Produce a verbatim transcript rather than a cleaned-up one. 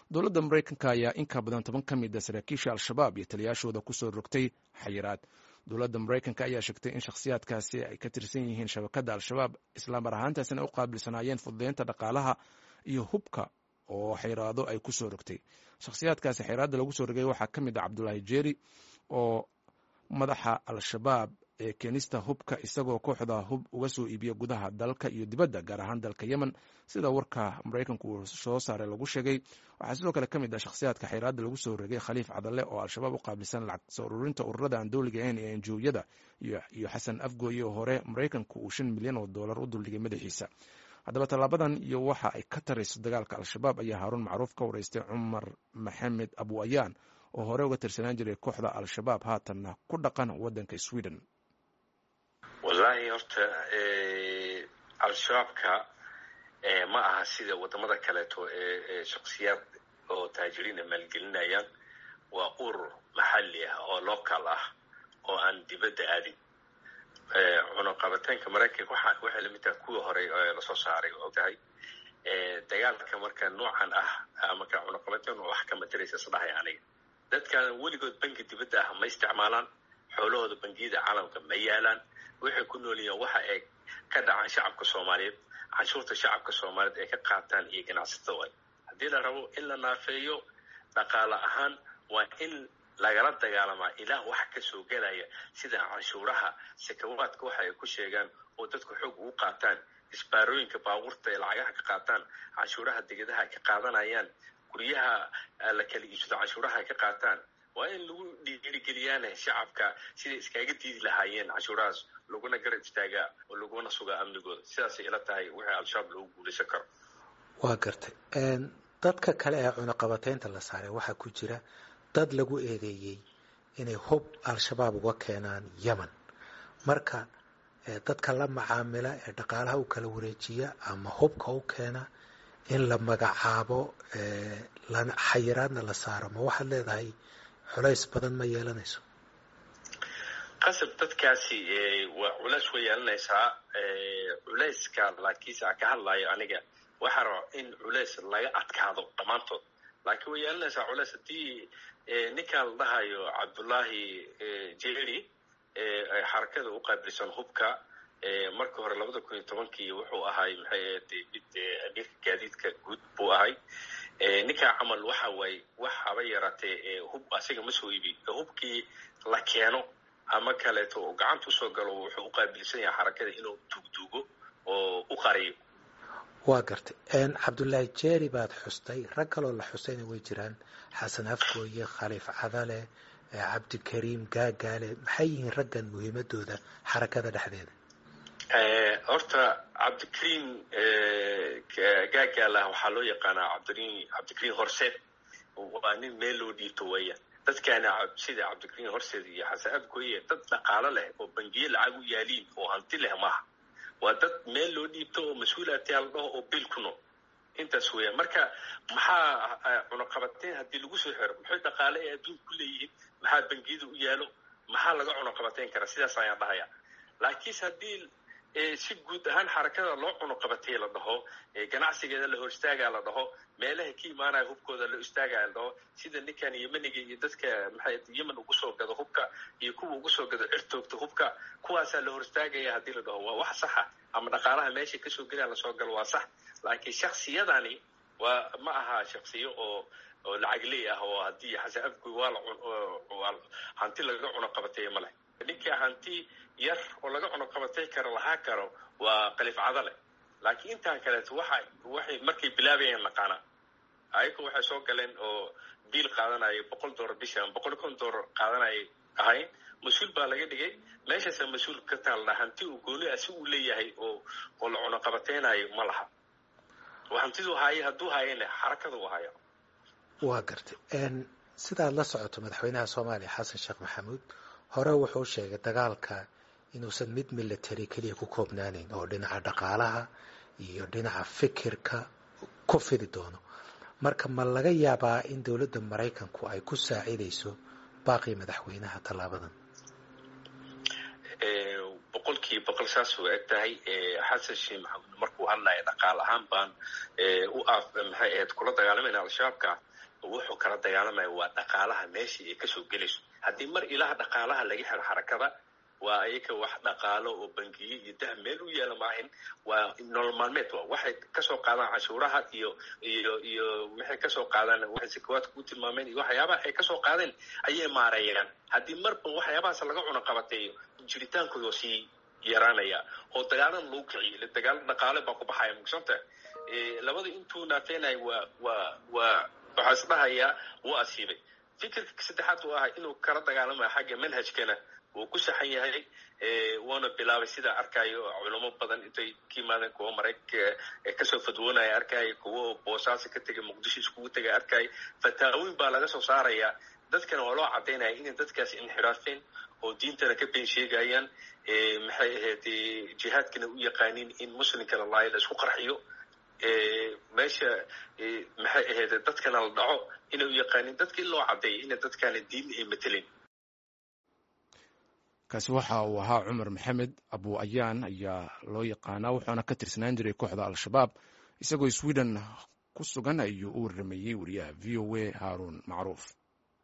dowladda maraykanka ayaa in ka badan toban ka mid a saraakiisha al-shabaab iyo taliyaashooda kusoo rogtay xayiraad. dowladda maraykanka ayaa sheegtay in shakhsiyaadkaasi ay ka tirsan yihiin shabakadda al-shabaab islaamar ahaantaasina u qaabilsanaayeen fududeynta dhaqaalaha iyo hubka oo xayiraado ay kusoo rogtay. shakhsiyaadkaasi xayiraadda lagu soo rogay waxaa ka mid ah cabdulaahi jeeri oo madaxa al-shabaab ee keenista hubka isagoo kooxda hub uga soo iibiya gudaha dalka iyo dibadda gaar ahaan dalka yemen sida warka maraykanku uu soo saaray lagu sheegay. waxaa sidoo kale ka mid ah shakhsiyaadka xayiraadda lagu soo rogay khaliif cadalle oo al-shabaab u qaabilsan lacag soo ururinta ururada aan dowliga ahayn ee enjiyada iyo xasan afgooye oo hore maraykanku uu shan milyan oo dollar u duldhigay madaxiisa. haddaba tallaabadan iyo waxa ay ka tarayso dagaalka al-shabaab ayaa haaruun macruuf ka wareystay cumar maxamed abu ayaan oo hore uga tirsanaan jiray kooxda al-shabaab haatanna ku dhaqan waddanka Sweden. wallaahi horta al-shabaabka ma aha sida wadamada kaleeto ee shakhsiyaad oo taajiriina maalgelinayaan. waa urur maxalli ah oo local ah oo aan dibadda aadin. cunaqabataynka maraykanka waxay lamid tahay kuwii hore lasoo saaray oo tahay dagaalka marka noocan ah marka cunaqabatayn wax kama diraysa sadhahay aniga dadkan weligood bangi dibadda ah ma isticmaalaan, xoolahooda bangiyada caalamka ma yaalaan, waxay ku nool yihiin waxa ay ka dhacaan shacabka Soomaaliyeed, canshuurta shacabka Soomaaliyeed ay ka qaataan iyo ganacsatada. haddii la rabo in la naafeeyo dhaqaale ahaan waa in lagala dagaalamaa ilaa wax ka soo gelaya sida canshuuraha sakawaadka waxa ay ku sheegaan oo dadku xoog ugu qaataan, isbaarooyinka baabuurta ee lacagaha ka qaataan, canshuuraha degadaha ay ka qaadanayaan, guryaha la kala iibsado canshuuraha ay ka qaataan. waa in lagu dhiirigeliyaan shacabka siday iskaga diidi lahaayeen canshuurahaas, laguna garab istaagaa oo laguna sugaa amnigooda. sidaasay ila tahay wixii al-shabaab loogu guulaysan karo. waa gartay. dadka kale ee cunaqabataynta la saaray waxaa ku jira dad lagu eedeeyey inay hub al-shabaab uga keenaan yemen. marka dadka la macaamila ee dhaqaalaha u kala wareejiya ama hubka u keena in la magacaabo xayiraadna la saaro, ma waxaad leedahay culays badan ma yeelanayso? qasab dadkaasi waa culays way yeelanaysaa. culayska laakiinse aan ka hadlayo aniga waxaa raba in culays laga adkaado dhammaantood, laakiin way yeelanaysaa culays haddii ninkaan la dhahayo cabdullaahi jeeri xarakada u qaabilsan hubka markii hore labada kun iyo tobankii wuxuu ahay maxay mid amiirka gaadiidka guud buu ahay. ninkaa camal waxa waaye wax haba yaraatee hub asiga ma soo iibi, hubkii la keeno ama kaleeto oo gacanta usoo galo wuxuu u qaabilsan yahay xarakada inuu duugduugo oo u qariyo. waa gartay. cabdullaahi jeeri baad xustay, rag kaloo la xustayna way jiraan, xasan afgooye, khaliif cadale, cabdikariim gaagaale. maxay yihiin raggan muhiimadooda xarakada dhexdeeda? horta cabdikariim gaagaala waxaa loo yaqaanaa cabdikariim cabdikariim horseed. waa nin meel loo dhiibto weeyaan. dadkaana sida cabdikariim horseed iyo xasan afgooye dad dhaqaalo leh oo bangiye lacag u yaaliin oo hanti leh maaha. waa dad meel loo dhiibto oo mas-uulaadtii la dhaho oo bil ku nool. intaas weeyaan. marka maxaa cunaqabateyn haddii lagu soo xiro maxay dhaqaale ee adduunka ku leeyihiin, maxaa bangiyada u yaalo, maxaa laga cunaqabateyn karaa? sidaas ayaan dhahaya. laakiinse haddii si guud ahaan xarakada loo cunaqabatay la dhaho, ganacsigeeda la hor istaagaa la dhaho, meelaha ka imaanaya hubkooda la istaagaa la dhaho, sida ninkan yemeniga iyo dadka maxay yemen ugu soo gado hubka iyo kuwa ugu soo gado cirtoogta hubka, kuwaasaa la hor istaagaya haddii la dhaho waa wax saxa. ama dhaqaalaha meesha kasoo gelaya lasoo galo waa sax, laakiin shaksiyadani waa ma aha shaksiyo oo oo lacagley ah oo haddii xasan afgoy waa la hanti laga cunaqabatay ma leh. ninka hanti yar oo laga cunaqabatay karo lahaa karo waa khaliif cadale. laakiin intaan kaleeto waxa waxay markay bilaabayeen naqaana ayagu waxay soo galeen oo biil qaadanaya boqol dollar bisha ama boqol kun dollar qaadanaya ahayn. mas-uul baa laga dhigay meeshaasa mas-uul ka taalla hanti uu gooni ah si uu leeyahay oo oo la cunaqabateynayo ma laha. waa hantiduu haaya hadduu haayana xarakada u haya. waa gartay. sidaad la socoto madaxweynaha soomaaliya xasan sheekh maxamuud hore wuxuu sheegay dagaalka inuusan mid military keliya ku koobnaanayn oo dhinaca dhaqaalaha iyo dhinaca fikirka ku fidi doono. marka ma laga yaabaa in dowladda maraykanku ay ku saacidayso baaqii madaxweynaha tallaabadan? boqolkii boqol saas u eg tahay xasan sheekh maxamuud markuu hadlaya dhaqaale ahaan baan u af maxay ahayd kula dagaalamayna al-shabaabka wuxuu kala dagaalamaya waa dhaqaalaha meeshii ay kasoo gelayso haddii mar ilaha dhaqaalaha laga helo xarakada waa ayaga wax dhaqaalo oo bangiye iyo dahab meel u yeela maahin waa nolol maalmeed waa waxay kasoo qaadaan cashuuraha iyo iyo iyo waxay kasoo qaadaan waxay sakawaadka ku tilmaameen iyo waxyaabaha ay kasoo qaadeen ayay maareeyaan haddii marba waxyaabahaas laga cuno qabateeyo jiritaankooda sii yaraanaya oo dagaalan lagu kiciyo la dagaal dhaqaale baa ku baxaya mugsanta labada intuu naafeenay waa waa waa waxaa isdhahayaa wuu asiibay fikirka saddexaad uu ahaa inuu kala dagaalamayo xagga manhajkana wuu ku saxan yahay wuuna bilaabay sidaa arkayo culamo badan intay ka yimaadeen kuwa maraykanka kasoo fadwoonaya arkaya kuwa boosaasi ka tegay muqdisho iskugu tegay arkaya fataawooyin baa laga soo saarayaa dadkana waa loo cadaynaya inay dadkaasi inxiraafeen oo diintana ka been sheegayaan maxay ahayd jihaadkana u yaqaaniin in muslimka la laayo la isku qarxiyo meesha maxay ahayd dadkana la dhaco inay u yaqaaniin dadka in loo cadeeyo inay dadkana diin ay matelin kaasi waxa uu ahaa cumar maxamed abu ayaan ayaa loo yaqaanaa wuxuuna ka tirsanaan jiray kooxda al-shabaab isagoo sweden ku sugan ayuu u waramayey wariyaha v o a haaruun macruuf